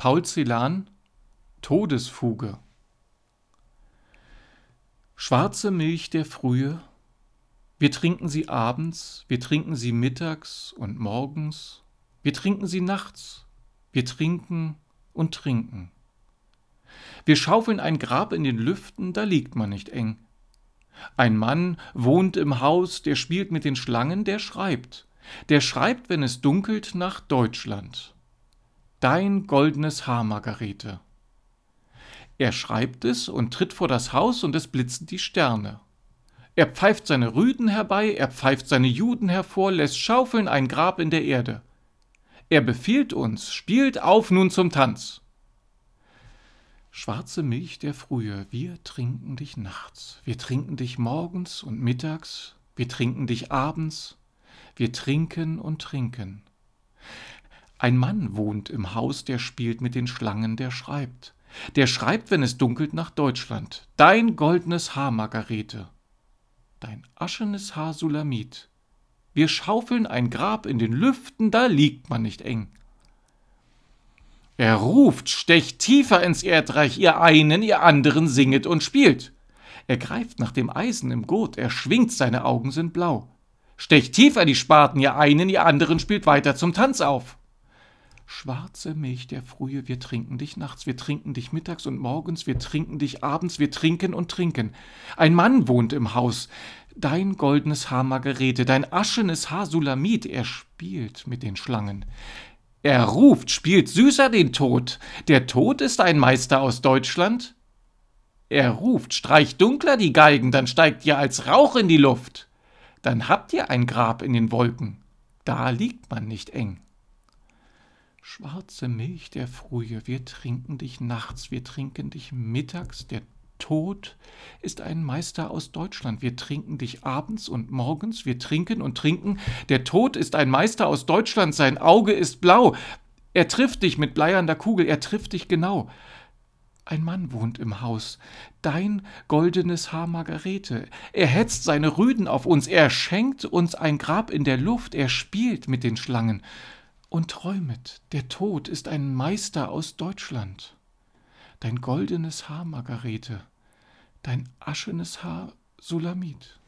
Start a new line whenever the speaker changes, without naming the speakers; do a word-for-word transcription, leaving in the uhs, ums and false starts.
Paul Celan, Todesfuge. Schwarze Milch der Frühe, wir trinken sie abends, wir trinken sie mittags und morgens, wir trinken sie nachts, wir trinken und trinken. Wir schaufeln ein Grab in den Lüften, da liegt man nicht eng. Ein Mann wohnt im Haus, der spielt mit den Schlangen, der schreibt. Der schreibt, wenn es dunkelt, nach Deutschland. Dein goldenes Haar, Margarete. Er schreibt es und tritt vor das Haus und es blitzen die Sterne. Er pfeift seine Rüden herbei, er pfeift seine Juden hervor, lässt schaufeln ein Grab in der Erde. Er befiehlt uns, spielt auf nun zum Tanz. Schwarze Milch der Frühe, wir trinken dich nachts, wir trinken dich morgens und mittags, wir trinken dich abends, wir trinken und trinken. Ein Mann wohnt im Haus, der spielt mit den Schlangen, der schreibt. Der schreibt, wenn es dunkelt, nach Deutschland. Dein goldenes Haar, Margarete. Dein aschenes Haar, Sulamit. Wir schaufeln ein Grab in den Lüften, da liegt man nicht eng. Er ruft, stecht tiefer ins Erdreich, ihr einen, ihr anderen singet und spielt. Er greift nach dem Eisen im Gurt, er schwingt, seine Augen sind blau. Stecht tiefer die Spaten, ihr einen, ihr anderen spielt weiter zum Tanz auf. Schwarze Milch der Frühe, wir trinken dich nachts, wir trinken dich mittags und morgens, wir trinken dich abends, wir trinken und trinken. Ein Mann wohnt im Haus, dein goldenes Haar, Margarete, dein aschenes Haar, Sulamit, er spielt mit den Schlangen. Er ruft, spielt süßer den Tod, der Tod ist ein Meister aus Deutschland. Er ruft, streicht dunkler die Geigen, dann steigt ihr als Rauch in die Luft. Dann habt ihr ein Grab in den Wolken, da liegt man nicht eng. Schwarze Milch der Frühe, wir trinken dich nachts, wir trinken dich mittags, der Tod ist ein Meister aus Deutschland. Wir trinken dich abends und morgens, wir trinken und trinken. Der Tod ist ein Meister aus Deutschland, sein Auge ist blau. Er trifft dich mit bleiernder Kugel, er trifft dich genau. Ein Mann wohnt im Haus, dein goldenes Haar, Margarete. Er hetzt seine Rüden auf uns, er schenkt uns ein Grab in der Luft, er spielt mit den Schlangen. Und träumet, der Tod ist ein Meister aus Deutschland. Dein goldenes Haar, Margarete, dein aschenes Haar, Sulamit.